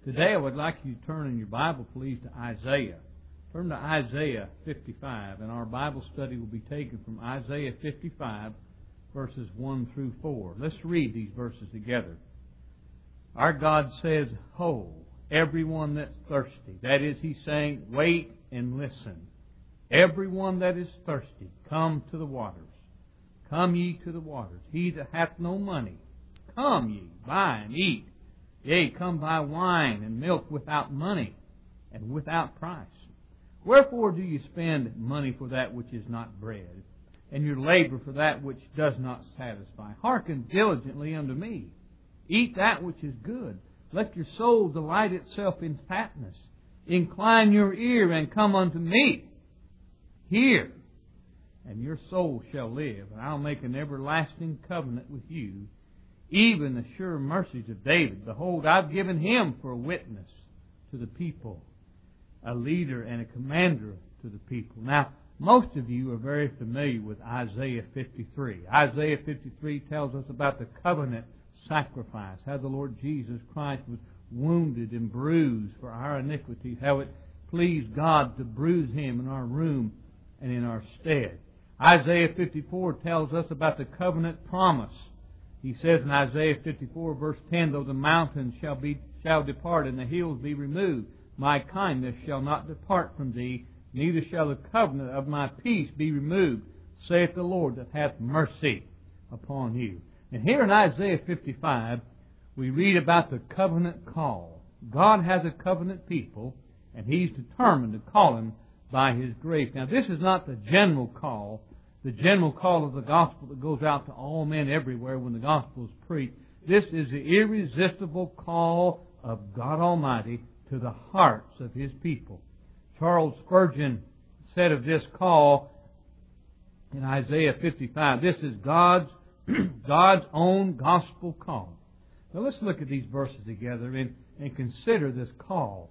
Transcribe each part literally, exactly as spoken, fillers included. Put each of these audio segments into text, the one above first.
Today I would like you to turn in your Bible, please, to Isaiah. Turn to Isaiah fifty-five, and our Bible study will be taken from Isaiah fifty-five, verses one through four. Let's read these verses together. Our God says, Ho, everyone that's thirsty. That is, He's saying, wait and listen. Everyone that is thirsty, come to the waters. Come ye to the waters. He that hath no money, come ye, buy and eat. Yea, come buy wine and milk without money and without price. Wherefore do you spend money for that which is not bread, and your labor for that which does not satisfy? Hearken diligently unto me. Eat that which is good. Let your soul delight itself in fatness. Incline your ear and come unto me. Hear, and your soul shall live, and I'll make an everlasting covenant with you, even the sure mercies of David. Behold, I've given him for a witness to the people, a leader and a commander to the people. Now, most of you are very familiar with Isaiah fifty-three. Isaiah fifty-three tells us about the covenant sacrifice, how the Lord Jesus Christ was wounded and bruised for our iniquities, how it pleased God to bruise Him in our room and in our stead. Isaiah fifty-four tells us about the covenant promise. He says in Isaiah fifty-four, verse ten, Though the mountains shall be shall depart and the hills be removed, my kindness shall not depart from thee, neither shall the covenant of my peace be removed, saith the Lord that hath mercy upon you. And here in Isaiah fifty-five, we read about the covenant call. God has a covenant people, and He's determined to call them by His grace. Now, this is not the general call, the general call of the gospel that goes out to all men everywhere when the gospel is preached. This is the irresistible call of God Almighty to the hearts of His people. Charles Spurgeon said of this call in Isaiah fifty-five, this is God's God's own gospel call. Now let's look at these verses together and, and consider this call.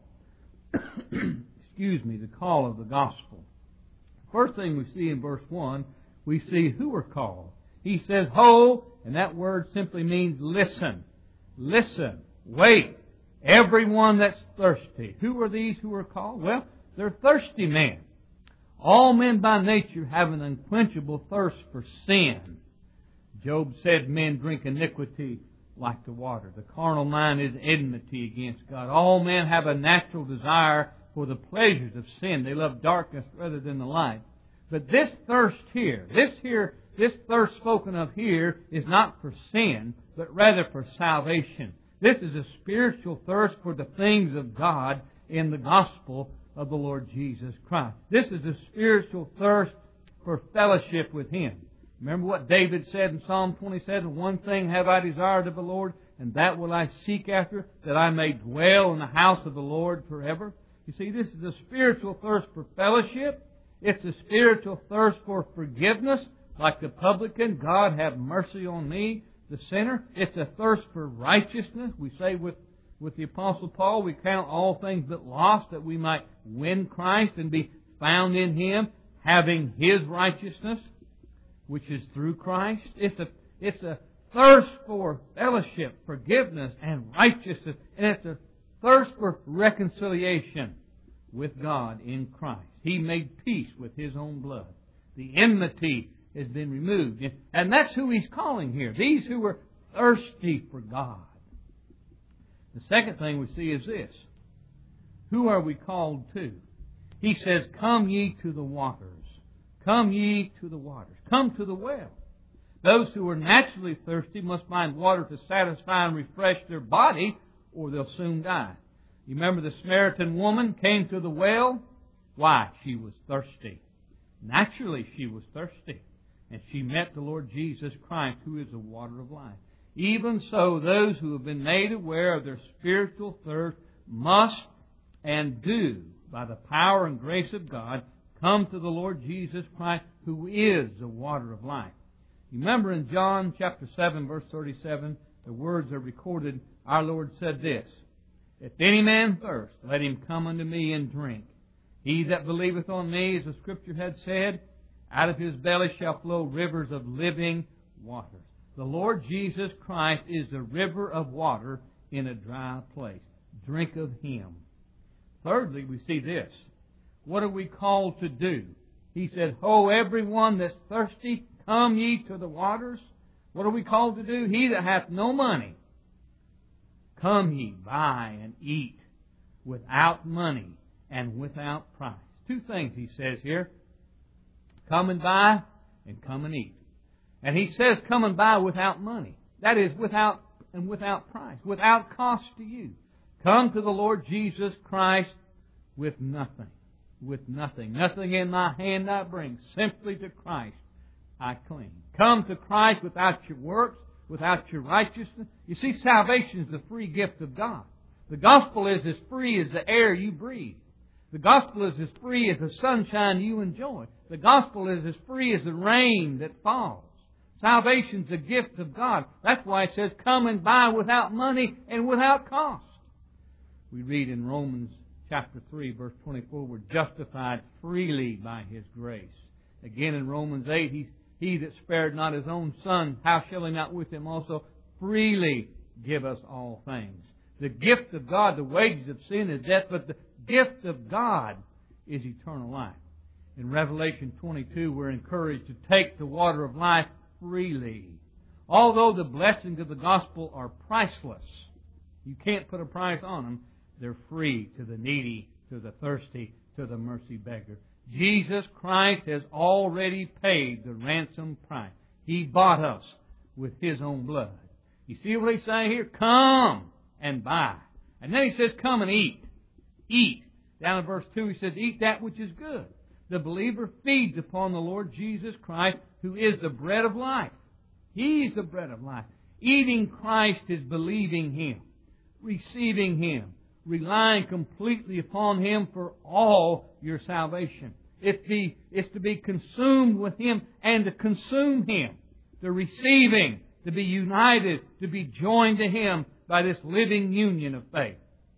Excuse me, the call of the gospel. First thing we see in verse one, we see who are called. He says, Ho, and that word simply means listen. Listen. Wait. Everyone that's thirsty. Who are these who are called? Well, they're thirsty men. All men by nature have an unquenchable thirst for sin. Job said, men drink iniquity like the water. The carnal mind is enmity against God. All men have a natural desire for the pleasures of sin. They love darkness rather than the light. But this thirst here, this here, this thirst spoken of here is not for sin, but rather for salvation. This is a spiritual thirst for the things of God in the gospel of the Lord Jesus Christ. This is a spiritual thirst for fellowship with Him. Remember what David said in Psalm twenty-seven, One thing have I desired of the Lord, and that will I seek after, that I may dwell in the house of the Lord forever. You see, this is a spiritual thirst for fellowship. It's a spiritual thirst for forgiveness, like the publican, God have mercy on me, the sinner. It's a thirst for righteousness. We say with, with the Apostle Paul, we count all things but lost that we might win Christ and be found in Him, having His righteousness, which is through Christ. It's a, it's a thirst for fellowship, forgiveness, and righteousness. And it's a thirst for reconciliation with God in Christ. He made peace with His own blood. The enmity has been removed. And that's who He's calling here. These who are thirsty for God. The second thing we see is this. Who are we called to? He says, Come ye to the waters. Come ye to the waters. Come to the well. Those who are naturally thirsty must find water to satisfy and refresh their body, or they'll soon die. You remember the Samaritan woman came to the well? Why? She was thirsty. Naturally, she was thirsty. And she met the Lord Jesus Christ, who is the water of life. Even so, those who have been made aware of their spiritual thirst must and do, by the power and grace of God, come to the Lord Jesus Christ, who is the water of life. You remember in John chapter seven, verse thirty-seven, the words are recorded. Our Lord said this, If any man thirst, let him come unto me and drink. He that believeth on me, as the Scripture had said, out of his belly shall flow rivers of living water. The Lord Jesus Christ is the river of water in a dry place. drink of Him. Thirdly, we see this. What are we called to do? He said, Ho, everyone that's thirsty, come ye to the waters. What are we called to do? He that hath no money, come ye, buy and eat without money and without price. Two things he says here. Come and buy and come and eat. And he says come and buy without money. That is without and without price, without cost to you. Come to the Lord Jesus Christ with nothing. With nothing. Nothing in my hand I bring. Simply to Christ I cling. Come to Christ without your works, without your righteousness. You see, salvation is the free gift of God. The gospel is as free as the air you breathe. The gospel is as free as the sunshine you enjoy. The gospel is as free as the rain that falls. Salvation's a gift of God. That's why it says, come and buy without money and without cost. We read in Romans chapter three, verse twenty-four, we're justified freely by His grace. Again in Romans eight, He, he that spared not His own Son, how shall He not with Him also freely give us all things? The gift of God, the wages of sin is death, but the gift of God is eternal life. In Revelation twenty-two, we're encouraged to take the water of life freely. Although the blessings of the gospel are priceless, you can't put a price on them, they're free to the needy, to the thirsty, to the mercy beggar. Jesus Christ has already paid the ransom price. He bought us with His own blood. You see what He's saying here? Come and buy. And then He says, come and eat. Eat. Down in verse two, He says, eat that which is good. The believer feeds upon the Lord Jesus Christ, who is the bread of life. He's the bread of life. Eating Christ is believing Him, receiving Him, relying completely upon Him for all your salvation. It's, the, it's to be consumed with Him and to consume Him, to receiving, to be united, to be joined to Him by this living union of faith.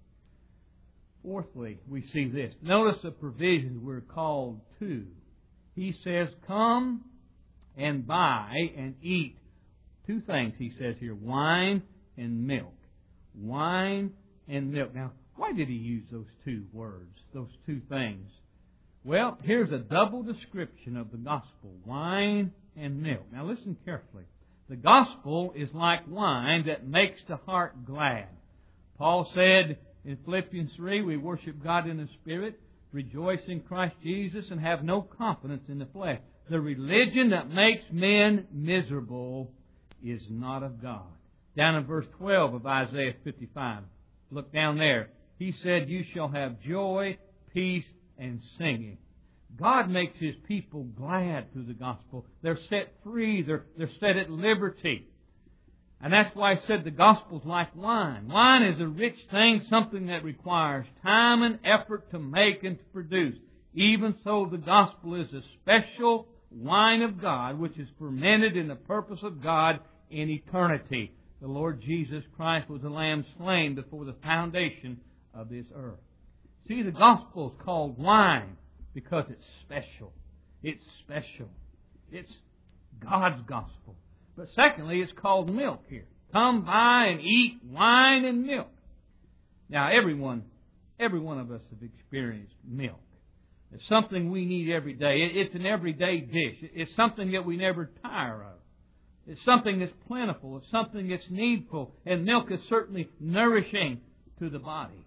Fourthly, we see this. Notice the provisions we're called to. He says, come and buy and eat. Two things he says here, wine and milk. Wine and milk. Now, why did he use those two words, those two things? Well, here's a double description of the gospel, wine and milk. Now, listen carefully. The gospel is like wine that makes the heart glad. Paul said in Philippians three, we worship God in the Spirit, rejoice in Christ Jesus, and have no confidence in the flesh. The religion that makes men miserable is not of God. Down in verse twelve of Isaiah fifty-five, look down there. He said, you shall have joy, peace, and singing. God makes His people glad through the gospel. They're set free. They're, they're set at liberty. And that's why I said the gospel's like wine. Wine is a rich thing, something that requires time and effort to make and to produce. Even so, the gospel is a special wine of God, which is fermented in the purpose of God in eternity. The Lord Jesus Christ was the Lamb slain before the foundation of this earth. See, the gospel is called wine because it's special. It's special. It's God's gospel. But secondly, it's called milk here. Come buy and eat wine and milk. Now, everyone, every one of us have experienced milk. It's something we need every day. It's an everyday dish. It's something that we never tire of. It's something that's plentiful. It's something that's needful. And milk is certainly nourishing to the body.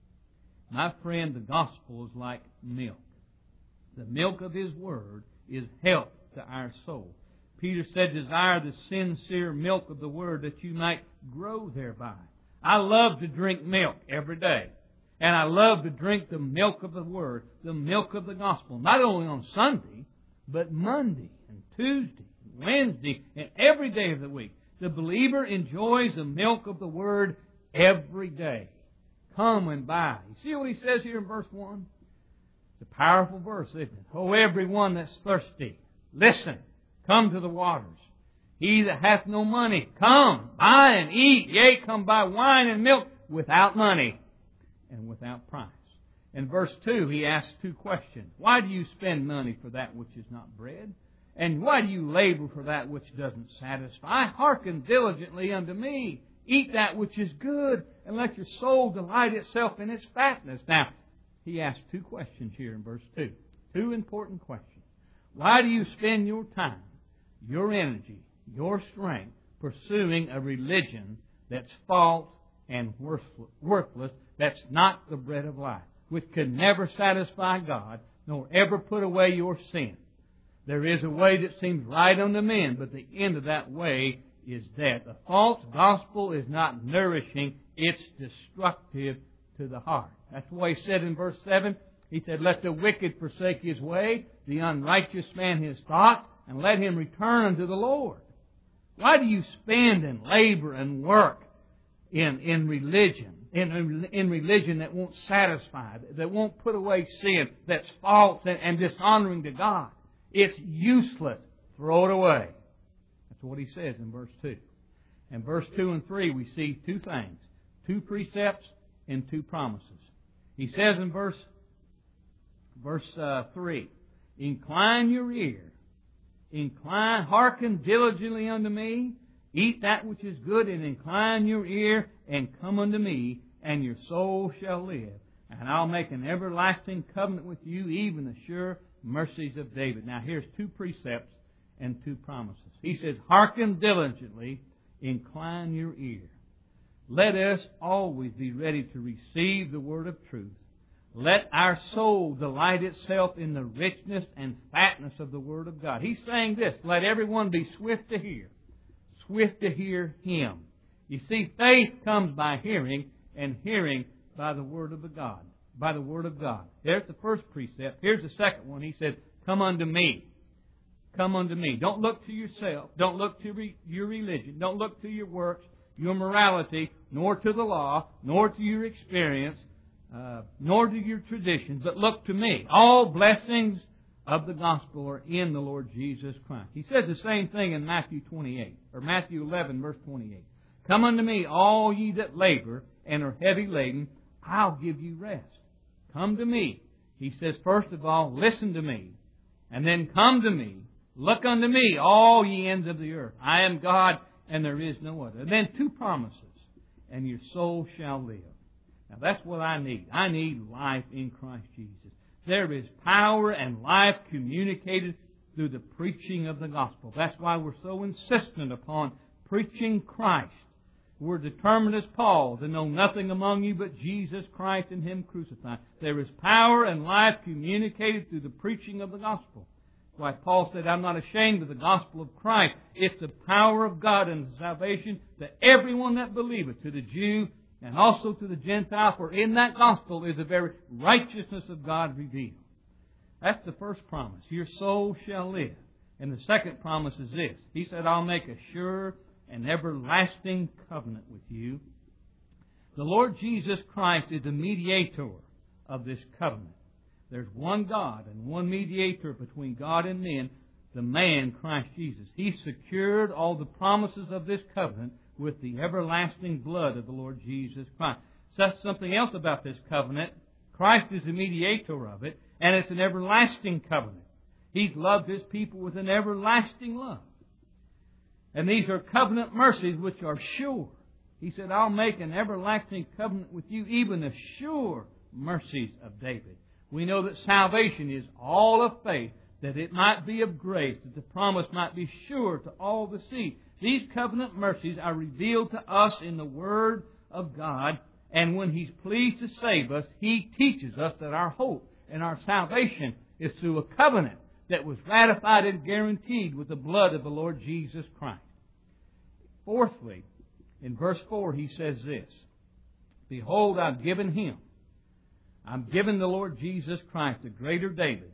My friend, the gospel is like milk. The milk of His Word is health to our soul. Peter said, desire the sincere milk of the Word that you might grow thereby. I love to drink milk every day. And I love to drink the milk of the Word, the milk of the gospel. Not only on Sunday, but Monday and Tuesday and Wednesday and every day of the week. The believer enjoys the milk of the Word every day. Come and buy. You see what he says here in verse one? It's a powerful verse, isn't it? Oh, everyone that's thirsty, listen. Come to the waters. He that hath no money, come, buy and eat. Yea, come buy wine and milk without money and without price. In verse two, he asks two questions. Why do you spend money for that which is not bread? And why do you labor for that which doesn't satisfy? Hearken diligently unto me. Eat that which is good, and let your soul delight itself in its fatness. Now, he asks two questions here in verse two. Two important questions. Why do you spend your time, your energy, your strength pursuing a religion that's false and worthless, that's not the bread of life, which can never satisfy God, nor ever put away your sin? There is a way that seems right unto men, but the end of that way is death. The false gospel is not nourishing, it's destructive to the heart. That's why he said in verse seven, he said, let the wicked forsake his way, the unrighteous man his thoughts, and let him return unto the Lord. Why do you spend and labor and work in, in religion, in, in religion that won't satisfy, that won't put away sin, that's false and, and dishonoring to God? It's useless. Throw it away. That's what he says in verse two. In verse two and three, we see two things. Two precepts and two promises. He says in verse, verse uh, three, incline your ear. Incline, hearken diligently unto me. Eat that which is good, and incline your ear, and come unto me, and your soul shall live. And I'll make an everlasting covenant with you, even the sure mercies of David. Now here's two precepts and two promises. He says, hearken diligently, incline your ear. Let us always be ready to receive the word of truth. Let our soul delight itself in the richness and fatness of the word of God. He's saying this, let everyone be swift to hear, swift to hear Him. You see, faith comes by hearing, and hearing by the word of the God. By the word of God. There's the first precept. Here's the second one. He said, come unto me. Come unto me. Don't look to yourself. Don't look to re- your religion. Don't look to your works, your morality, nor to the law, nor to your experience, uh, nor to your traditions, but look to me. All blessings of the gospel are in the Lord Jesus Christ. He says the same thing in Matthew twenty-eight, or Matthew eleven, verse twenty-eight. Come unto me, all ye that labor and are heavy laden, I'll give you rest. Come to me. He says, first of all, listen to me. And then come to me. Look unto me, all ye ends of the earth. I am God, and there is no other. And then two promises. And your soul shall live. Now that's what I need. I need life in Christ Jesus. There is power and life communicated through the preaching of the gospel. That's why we're so insistent upon preaching Christ. We're determined as Paul to know nothing among you but Jesus Christ and Him crucified. There is power and life communicated through the preaching of the gospel. That's why Paul said, I'm not ashamed of the gospel of Christ. It's the power of God and salvation to everyone that believeth, to the Jew and also to the Gentile. For in that gospel is the very righteousness of God revealed. That's the first promise. Your soul shall live. And the second promise is this. He said, I'll make a sure an everlasting covenant with you. The Lord Jesus Christ is the mediator of this covenant. There's one God and one mediator between God and men, the man Christ Jesus. He secured all the promises of this covenant with the everlasting blood of the Lord Jesus Christ. So that's something else about this covenant. Christ is the mediator of it, and it's an everlasting covenant. He's loved His people with an everlasting love. And these are covenant mercies which are sure. He said, I'll make an everlasting covenant with you, even the sure mercies of David. We know that salvation is all of faith, that it might be of grace, that the promise might be sure to all the seed. These covenant mercies are revealed to us in the Word of God, and when He's pleased to save us, He teaches us that our hope and our salvation is through a covenant that was ratified and guaranteed with the blood of the Lord Jesus Christ. Fourthly, in verse four, he says this, Behold, I've given him, I've given the Lord Jesus Christ, the greater David.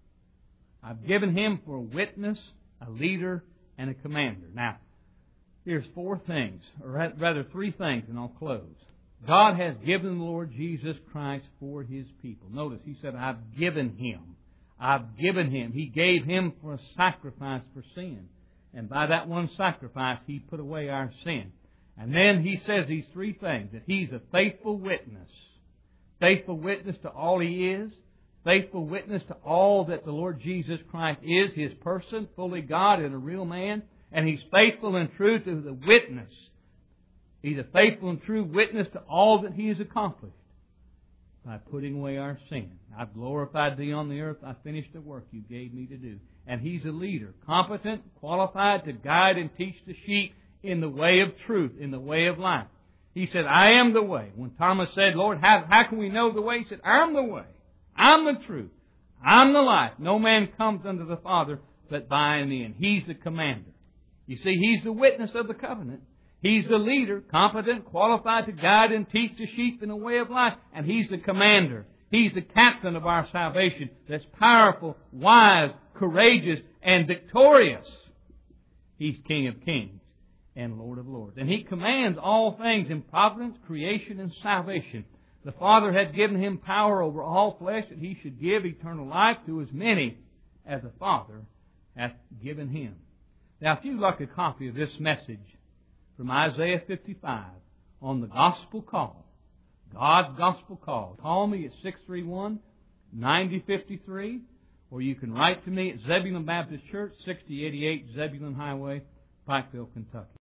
I've given him for a witness, a leader, and a commander. Now, here's four things, or rather three things, and I'll close. God has given the Lord Jesus Christ for His people. Notice, He said, I've given him. I've given him. He gave him for a sacrifice for sin. And by that one sacrifice, He put away our sin. And then He says these three things, that He's a faithful witness. Faithful witness to all He is. Faithful witness to all that the Lord Jesus Christ is, His person, fully God and a real man. And He's faithful and true to the witness He's a faithful and true witness to all that He has accomplished by putting away our sin. I've glorified Thee on the earth. I finished the work You gave Me to do. And He's a leader, competent, qualified to guide and teach the sheep in the way of truth, in the way of life. He said, I am the way. When Thomas said, Lord, how, how can we know the way? He said, I'm the way. I'm the truth. I'm the life. No man comes unto the Father but by Me. And He's the commander. You see, He's the witness of the covenant. He's the leader, competent, qualified to guide and teach the sheep in the way of life. And He's the commander. He's the captain of our salvation that's powerful, wise, courageous, and victorious. He's King of kings and Lord of lords. And He commands all things in providence, creation, and salvation. The Father had given Him power over all flesh that He should give eternal life to as many as the Father hath given Him. Now, if you'd like a copy of this message from Isaiah fifty-five on the gospel call, God's gospel call, call me at six three one, nine zero five three, or you can write to me at Zebulon Baptist Church, sixty eighty-eight Zebulon Highway, Pikeville, Kentucky.